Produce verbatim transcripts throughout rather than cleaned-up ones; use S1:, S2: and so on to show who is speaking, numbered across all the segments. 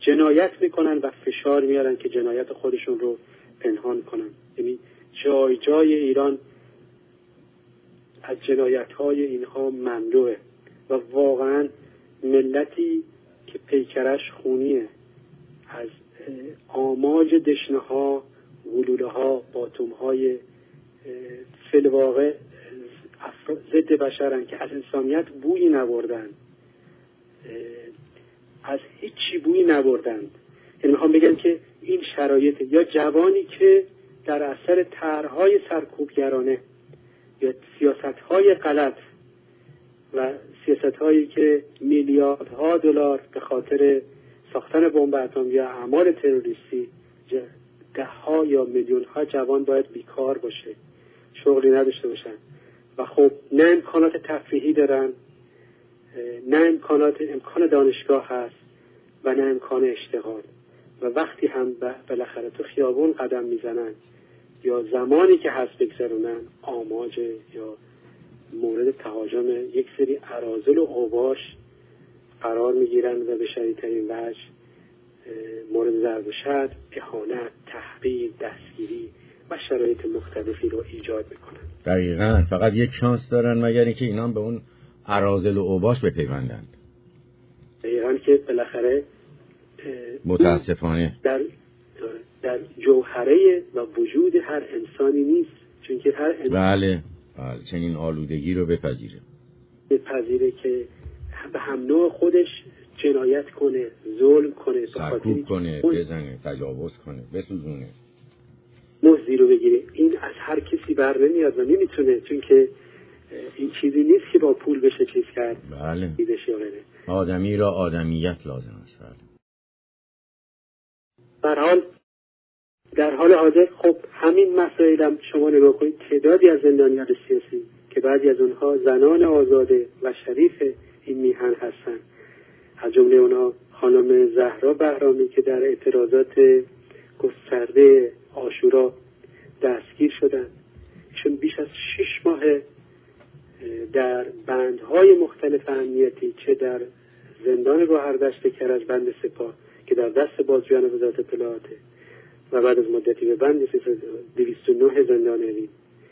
S1: جنایت میکنن و فشار میارن که جنایت خودشون رو پنهان کنن. یعنی جای جای ایران از جنایت‌های اینها مملوئه و واقعا ملتی که پیکرش خونیه، از آماج دشنه‌ها، گلوله‌ها، باتوم‌های فی‌الواقع ضد بشرن که از انسانیت بویی نبردن، از هیچی بویی نبردند. یعنی میخوام بگم که این شرایط یا جوانی که در اثر طرح‌های سرکوبگرانه یا سیاست‌های غلط و سیاست‌هایی که میلیاردها دلار به خاطر ساختن بمب اتمی یا اعمال تروریستی ده ها یا میلیون ها جوان باید بیکار باشه، شغلی نداشته باشن و خب نه امکانات تفریحی دارن، نه امکانات امکان دانشگاه هست و نه امکان اشتغال و وقتی هم بالاخره تو خیابون قدم میزنن یا زمانی که هست بگذرونن آماج یا مورد تهاجم یک سری اراذل و اوباش قرار میگیرن و به شدیدترین وجه مورد ضرب و شتم، اهانت، تحقیر، دستگیری و شرایط مختلفی رو ایجاد میکنن.
S2: دقیقاً. فقط یک شانس دارن مگر اینکه اینا به اون اراذل و اوباش بپیوندند.
S1: دقیقاً که بالاخره
S2: متاسفانه
S1: در در جوهره و وجود هر انسانی نیست، چون که هر انسان
S2: بله بله چنین آلودگی رو بپذیره
S1: بپذیره که به هم نوع خودش جنایت کنه، ظلم کنه،
S2: سرکوب کنه، بزنه، تجاوز کنه، بسوزونه،
S1: مزدی رو بگیره. این از هر کسی بر نمیاد و نمیتونه، چون که این چیزی نیست که با پول بشه چیز کرد.
S2: بله
S1: بشه
S2: آدمی را آدمیت لازم است. بله
S1: در حال در حال حاضر خب همین مسائل هم شما نگاه کنید، تعدادی از زندانیان سیاسی که بعضی از اونها زنان آزاده و شریف این میهن هستن، از جمله اونها خانم زهرا بهرامی که در اعتراضات گسترده عاشورا دستگیر شدند. ایشون بیش از شش ماه در بندهای مختلف امنیتی، چه در زندان گوهردشت کرج بند سپاه که در دست بازجویان وزارت اطلاعاته و بعد از مدتی به بند دویست و نه زندان علیم،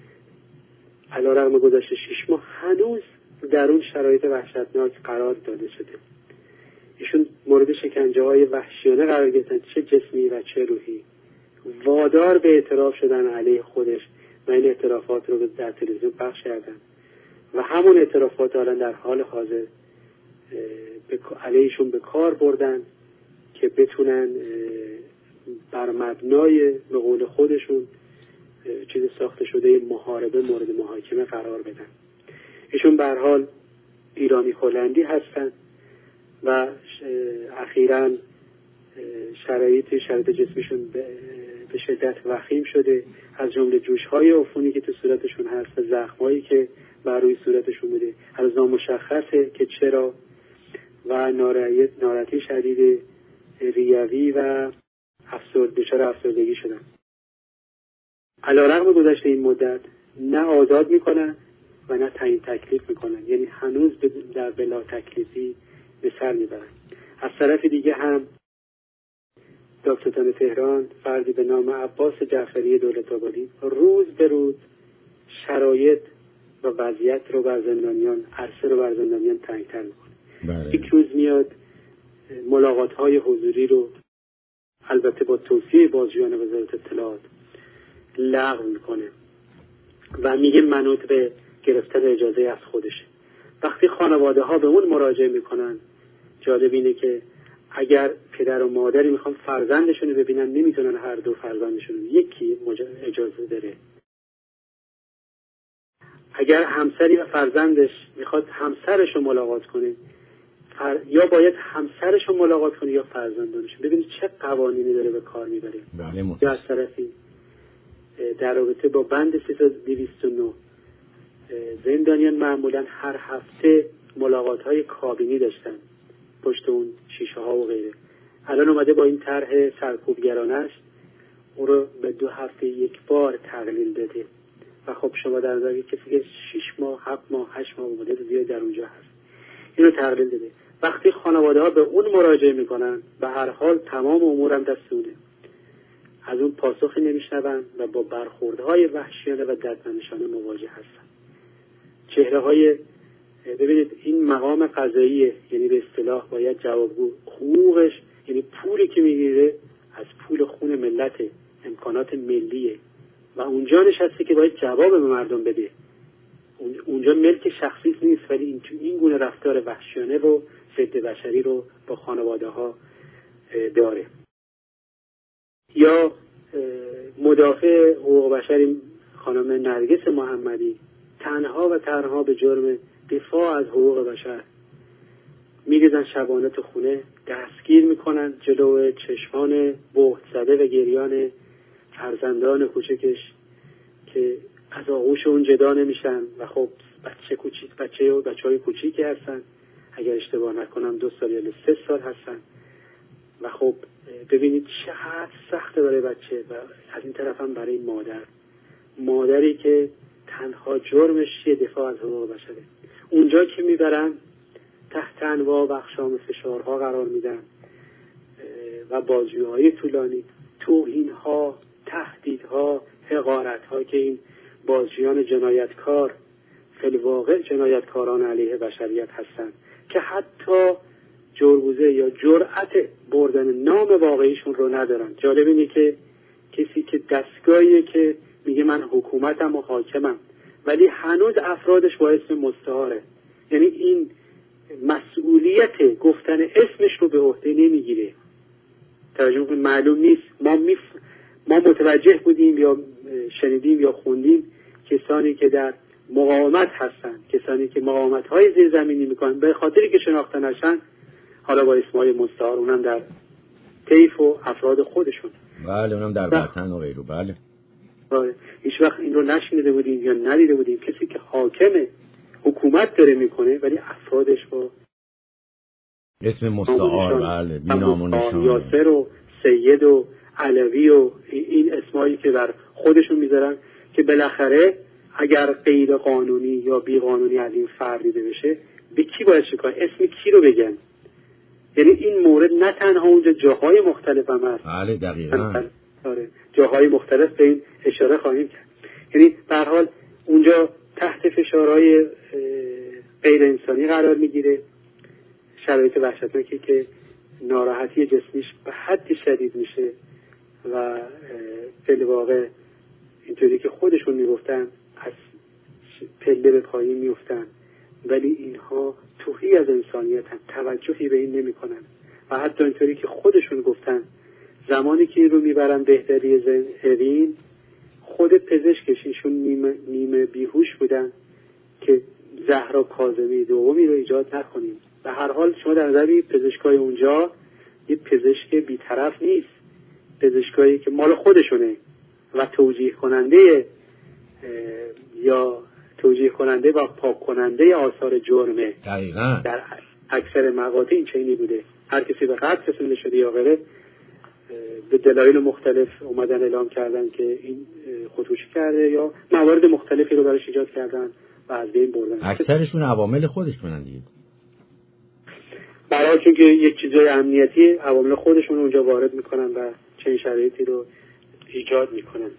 S1: علیرغم گذشت شش ماه هنوز در اون شرایط وحشتناک قرار داده شده. ایشون مورد شکنجه های وحشیانه قرار گرفتن، چه جسمی و چه روحی. وادار به اعتراف شدن علیه خودش و این اعترافات رو در تلویزیون پخش کردن و همون اعترافات حالا در حال حاضر علیهشون به کار بردن که بتونن بر مبنای به قول خودشون چیز ساخته شده محاربه مورد محاکمه قرار بدن. ایشون به هر حال ایرانی هلندی هستن و اخیراً شرایط شرایط جسمیشون به شدت وخیم شده، از جمله جوش‌های عفونی که تو صورتشون هست و زخمایی که بر روی صورتشون بوده هنوز نامشخصه که چرا، و ناراحتی ناراحتی شدید ریوی و افسرد دچار افسردگی شدن. علیرغم گذشت این مدت نه آزاد میکنن و نه تعیین تکلیف میکنن، یعنی هنوز در بلا تکلیفی به سر میبرن. از طرف دیگه هم دادستان تهران فردی به نام عباس جعفری دولت‌آبادی روز به روز شرایط و وضعیت رو بر زندانیان عرصه رو بر زندانیان تنگ‌تر میکنه.
S2: بله.
S1: یک روز میاد ملاقات‌های حضوری رو البته با توصیه بازجویان وزارت اطلاعات لغو میکنه و میگه منوط به گرفتن اجازه از خودشه. وقتی خانواده ها به اون مراجعه میکنن، جالب اینه که اگر پدر و مادری میخوان فرزندشون رو ببینن نمیتونن هر دو فرزندشون، یکی اجازه داره. اگر همسری و فرزندش میخواد همسرش رو ملاقات کنه، فر... یا باید همسرش رو ملاقات کنه یا فرزندانش. ببینید چه قوانینی داره به کار میبره. یا از طرفی در رابطه با بند دویست و نه زندانیان معمولا هر هفته ملاقات های کابینی داشتن پشت اون شیشه ها و غیره. الان اومده با این طرح سرکوبگرانش اون رو به دو هفته یک بار تقلیل داده و خب شما در نظر کسی که شش ماه، هفت ماه، هشت ماه مدت زیاد در اونجا هست اینو تقلیل داده وقتی خانواده ها به اون مراجعه میکنن به هر حال تمام امورم دست اونه، از اون پاسخی نمیشنون و با برخوردهای وحشیانه و دردمندانه مواجه هستن. چهره های ببینید این مقام قضاییه، یعنی به اصطلاح باید جوابگو، حقوقش یعنی پولی که میگیره از پول خون ملت، امکانات ملیه و اونجا نشسته که باید جواب به مردم بده. اونجا ملک شخصی نیست، ولی این این گونه رفتار وحشیانه و ضد بشری رو با خانواده ها داره. یا مدافع حقوق بشر خانم نرگس محمدی تنها و تنها به جرم دفاع از حقوق بشر میریزن شبانه تو خونه، دستگیر میکنن جلو چشمان بهت زده و گریان فرزندان کوچکش که از آغوش اون جدا نمیشن و خب بچه کوچیک بچه و بچه های کوچیکی هستن، اگر اشتباه نکنم دو سال یا سه سال هستن و خب ببینید چقدر سخته برای بچه و از این طرف هم برای مادر، مادری که تنها جرمش یه دفاع از حقوق بشره. اونجا که میبرن تحت انواع و اقسام فشارها قرار میدن و بازجویی‌های طولانی، توهین‌ها، تهدیدها، حقارت‌ها که این بازجویان جنایتکار فی الواقع جنایتکاران علیه بشریت هستند که حتی جربوزه یا جرأت بردن نام واقعیشون رو ندارن. جالب اینه که کسی که دستگاهیه که میگه من حکومتم و حاکمم ولی هنوز افرادش با اسم مستعاره، یعنی این مسئولیت گفتن اسمش رو به عهده نمیگیره. توجه کنید معلوم نیست، ما میف... ما متوجه بودیم یا شنیدیم یا خوندیم کسانی که در مقاومت هستن، کسانی که مقاومت‌های زیرزمینی میکنن به خاطری که شناخته نشن حالا با اسمای مستعار، اونم در طیف و افراد خودشون،
S2: بله اونم در وطن و غیره. بله
S1: آره، هیچ وقت این رو نشنیده بودیم یا ندیده بودیم کسی که حاکم حکومت داره میکنه ولی افرادش با
S2: اسم مستعار، بله بی‌نام و نشان،
S1: یاسر و سید و علوی و این اسمایی که بر خودشون میذارن که بالاخره اگر غیر قانونی یا بی قانونی از این فرد دیده بشه به کی باید شکایت، اسم کی رو بگن؟ یعنی این مورد نه تنها اونجا جاهای مختلف هم هست،
S2: بله دقیقاً،
S1: آره جاهای مختلف به این اشاره خواهیم کرد. یعنی به هر حال اونجا تحت فشارهای غیر انسانی قرار میگیره، شرایط وحشتناکی که ناراحتی جسمیش به حد شدید میشه و فی الواقع اینطوری که خودشون میگفتن از پله به پایین میفتن، ولی اینها توهی از انسانیت هم توجهی به این نمی کنن و حتی اینطوری که خودشون گفتن زمانی که این رو میبرن بهداری زنهرین خود پزشکشیشون نیمه, نیمه بیهوش بودن که زهرا کاظمی دومی رو ایجاد نکنیم. به هر حال شما در نظر بگیرید پزشکای اونجا یه پزشک بی‌طرف نیست، پزشکایی که مال خودشونه و توجیه کننده یا توجیه کننده و پاک کننده آثار جرمه.
S2: دقیقاً
S1: در اکثر مقاطع این چنینی بوده، هر کسی به قتل رسونده شده یا غیره به دلایل مختلف اومدن اعلام کردن که این خودکشی کرده یا موارد مختلفی رو براش ایجاد کردن و از بین بردن.
S2: اکثرشون عوامل خودشونن دیگه،
S1: برای چون که یک چیزای امنیتی عوامل خودشون اونجا وارد میکنن و چنین شرایطی رو ایجاد میکنن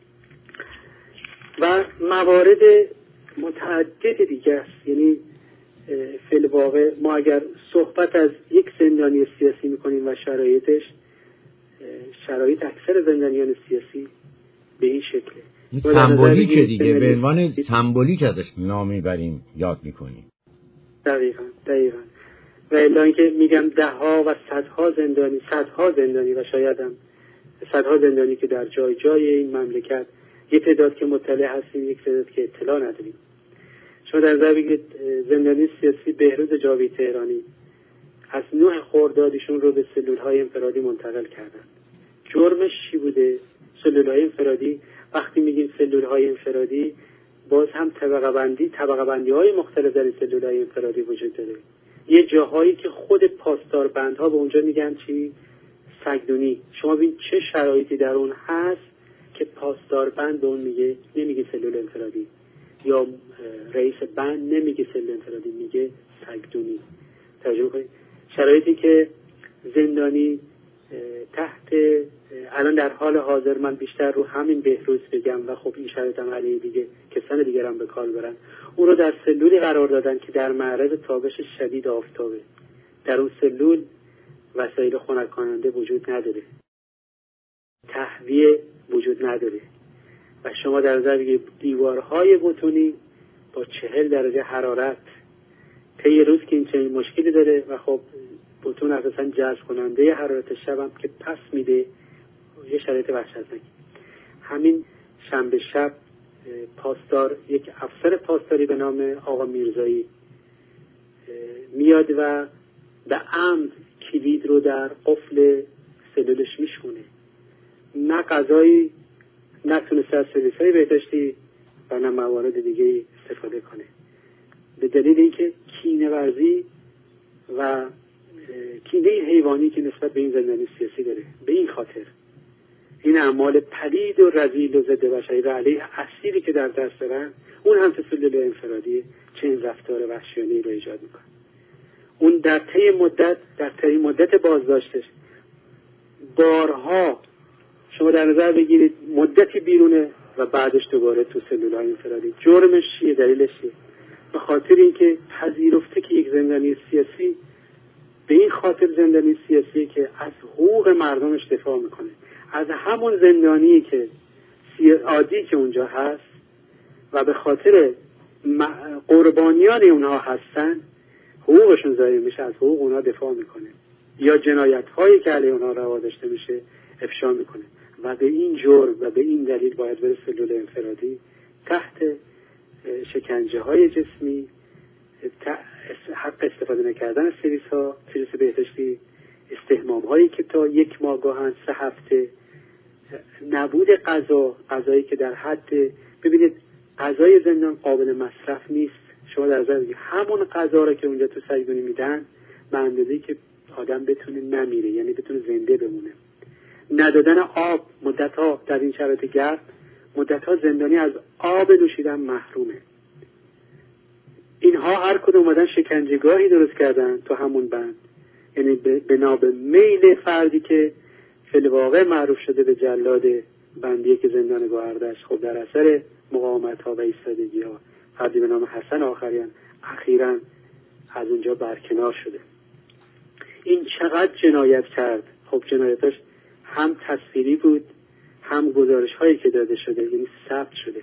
S1: و موارد متعدد دیگه است. یعنی فی الواقع ما اگر صحبت از یک زندانی سیاسی میکنیم و شرایطش، شرایط اکثر زندانیان سیاسی به این شکله.
S2: این سمبولیکه دیگه، به عنوان سمبولیک ازش نام میبریم یاد میکنیم.
S1: دقیقاً دقیقاً و الا اینکه میگم ده ها و صدها زندانی، صدها زندانی و شاید هم صدها زندانی که در جای جای این مملکت، یک تعداد که مطلع هستیم، یک تعداد که اطلاع نداریم. شما در نظر بگیرید زندانی سیاسی بهروز جاوید تهرانی از نه خردادشون رو به سلول‌های انفرادی منتقل کردن. جرمش چی بوده؟ سلول‌های انفرادی، وقتی میگیم سلول‌های انفرادی باز هم طبقه بندی طبقه بندی‌های مختلف در سلول‌های انفرادی وجود داره. یه جاهایی که خود پاسداربندها به اونجا میگن چی؟ سگدونی. شما ببین چه شرایطی در اون هست که پاسداربند به اون میگه، نمیگه سلول انفرادی، یا رئیس بند نمیگه سلول انفرادی، میگه سگدونی. توجه کنید شرایطی که زندانی تحت الان در حال حاضر من بیشتر رو همین بهروز بگم و خب این شرایط هم علیه دیگه کسان دیگر هم به کار برن، اون رو در سلولی قرار دادن که در معرض تابش شدید آفتابه. در اون سلول وسایل خنک کننده وجود نداره، تهویه وجود نداره و شما در نظر بگیرید دیوارهای بتونی با چهل درجه حرارت طی روز که این چنین مشکلی داره و خب بتون اساسا جذب کننده حرارت شب هم که پس میده، یه شرایط وحشتناک. همین شنبه شب پاسدار، یک افسر پاسداری به نام آقا میرزایی میاد و به امر کلید رو در قفل سلولش میشونه. نه غذایی نتونسته از سرویس‌های بهداشتی و نه موارد دیگه استفاده کنه، به دلیل اینکه کینه ورزی و کینه حیوانی که نسبت به این زندانی سیاسی داره. به این خاطر این اعمال پلید و رذیل و ضد بشری و علیه اسیری که در دست دارن، اون هم تو سلول انفرادی چنین رفتار وحشیانه‌ای رو ایجاد میکنه. اون در طی مدت در طی مدت بازداشتش بارها شما در نظر بگیرید مدتی بیرونه و بعدش دوباره تو سلول‌های انفرادی. جرمش چیه؟ دلیلش چیه؟ به خاطر اینکه پذیرفته که یک زندانی سیاسی به این خاطر زندانی سیاسی که از حقوق مردمش دفاع میکنه، از همون زندانی که عادی که اونجا هست و به خاطر قربانیان اونها هستن حقوقشون ضایع میشه، از حقوق اونها دفاع میکنه یا جنایت‌هایی که علیه اونها روا داشته میشه افشا میکنه و به این جرم و به این دلیل باید بره سلول انفرادی تحت شکنجه های جسمی، حق استفاده نکردن از سرویس ها، سرویس بهداشتی، استحمام هایی که تا یک ماه گاهن، سه هفته، نبود غذا، غذایی که در حد، ببینید غذای زندان قابل مصرف نیست. شما در نظر بگیرید همون غذا رو که اونجا تو سجدونی میدن به اندازه‌ای که آدم بتونه نمیره، یعنی بتونه زنده بمونه. ندادن آب مدت‌ها در این شرایط گرم، مدت‌ها زندانی از آب نوشیدن محرومه. اینها هر کدوم اومدن شکنجهگاهی درست کردن تو همون بند، یعنی بنا به میل فردی که فی الواقع معروف شده به جلاد بندیه که زندان گوهردش، خب در اثر مقاومت‌ها و ایستادگی‌ها فردی به نام حسن آخریان اخیراً از اونجا برکنار شده. این چقدر جنایت کرد؟ خب جنایتاش هم تصویری بود، هم گزارش هایی که داده شده، یعنی ثبت شده.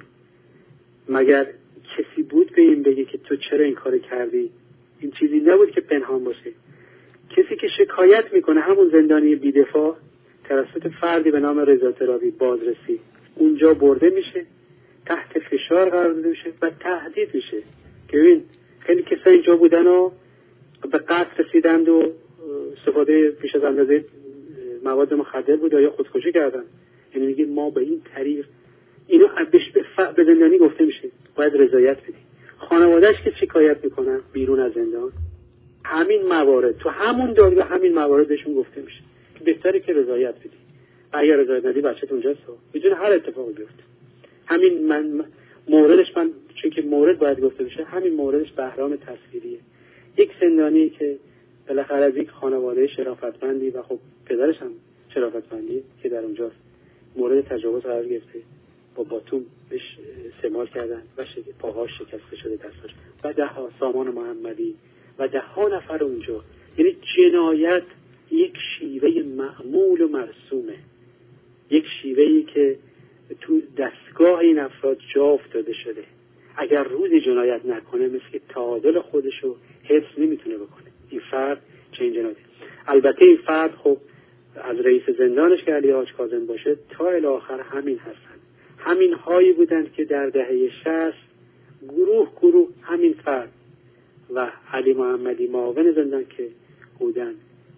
S1: مگر کسی بود به این بگه که تو چرا این کار کردی؟ این چیزی نبود که پنهان باشه. کسی که شکایت میکنه همون زندانی بی‌دفاع توسط فردی به نام رضا ترابی بازرسی اونجا برده میشه، تحت فشار قرار داده میشه و تهدید میشه که ببین خیلی کسا اینجا بودن و به قتل رسیدند و استفاده پیش از اندازه مواد مخدر بود یا خودکشی کردن. یعنی میگه ما به این طریق اینو به زندانی گفته میشه باید رضایت بدی. خانواده‌اش که شکایت میکنن بیرون از زندان، همین موارد تو همون دادگاه همین موارد بهشون گفته میشه که بهتره که رضایت بدی. اگر رضایت ندی بچه‌ت اونجاست میتونه هر اتفاقی بیفته. همین من موردش من چون که مورد باید گفته بشه، همین موردش بهرام تصویریه. یک زندانی که بالاخره از یک خانواده شرافتمندی و خب پدرش هم شرافتمندی که در اونجاست مورد تجاوز قرار گرفته، با باتوم بهش استعمال کردن و پاهاش شکسته شده، دستاش و ده ها سامان محمدی و ده ها نفر اونجا. یعنی جنایت یک شیوه معمول و مرسومه، یک شیوهی که تو دستگاه این افراد جا افتاده شده. اگر روزی جنایت نکنه مثل تعادل خودشو حفظ نمیتونه بکنه. این فرد چنین جنایتی. البته این فرد خب از رئیس زندانش که علی حاج کاظم باشه تا الی آخر همین هستن. همین هایی بودند که در دهه شصت گروه گروه همین فرد و علی محمدی معاون زندان که بودن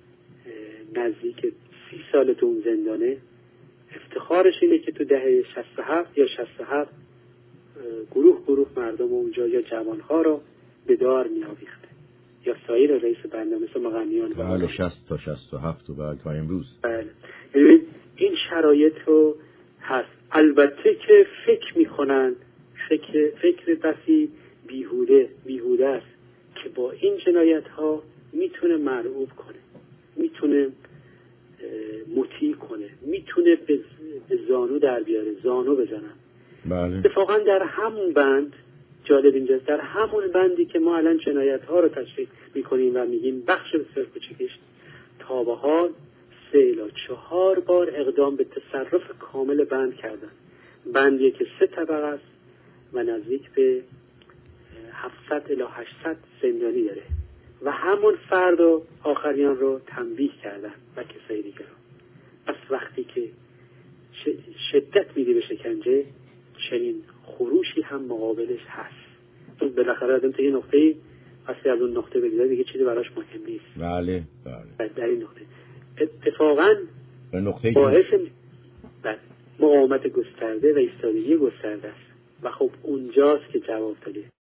S1: نزدیک سی سال تو اون زندانه، افتخارش اینه که تو دهه شصت و هفت یا شصت و هفت گروه گروه مردم اونجا یا جوانها را به دار می آویخته یا سایر رئیس بنده مثل مغنیان
S2: بله شصت تا شصت و هفت و بعد تا امروز.
S1: بله این شرایط رو هست. البته که فکر میکنن فکر فکر بسی بیهوده بیهوده است که با این جنایت ها میتونه مرعوب کنه، میتونه مطیع کنه، میتونه به زانو در بیاره، زانو بزنن.
S2: بله.
S1: اتفاقا در همون بند، جالب اینجاست، در همون بندی که ما الان جنایت ها رو تشریح میکنیم و میگیم بخش بسیار کوچکش، تا به حال سه الی چهار بار اقدام به تصرف کامل بند کردن. بندی که سه طبقه است و نزدیک به هفتصد الی هشتصد زندانی داره و همون فرد و آخریان رو تنبیه کردن و کسای دیگر رو. پس وقتی که شدت میدی به شکنجه، چنین خروشی هم مقابلش هست. چون بالاخره آدم تا یه نقطه‌ای وقتی از اون نقطه بگذره دیگه چیزی براش مهم نیست.
S2: بله بله.
S1: در این نقطه اتفاقاً
S2: به نقطه
S1: باعث بله مقاومت گسترده و ایستادگی گسترده است و خب اونجاست که جواب داده.